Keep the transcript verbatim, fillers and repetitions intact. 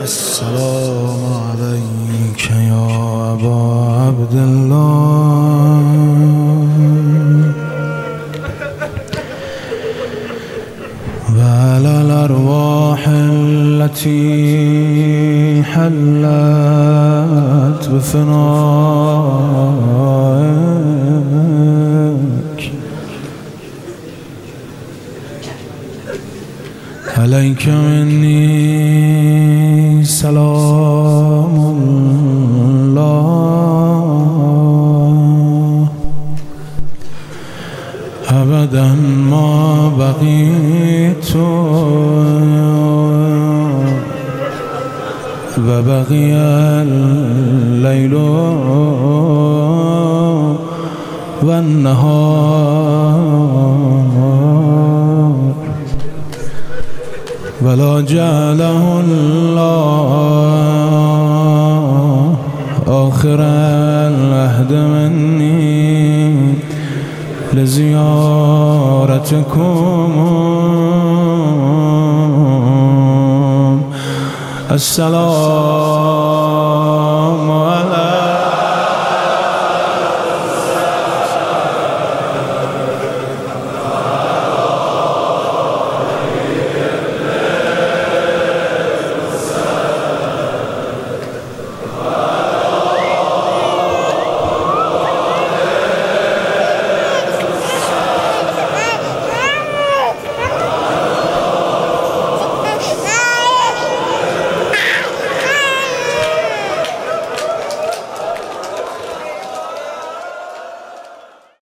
السلام عليك يا أبا عبد الله وعلى الأرواح التي حلت بفنائك عليك مني سلام الله أبدا ما بقيت وبقي الليل والنهار ولا جعله الله آخر العهد مني لزيارتكم. السلام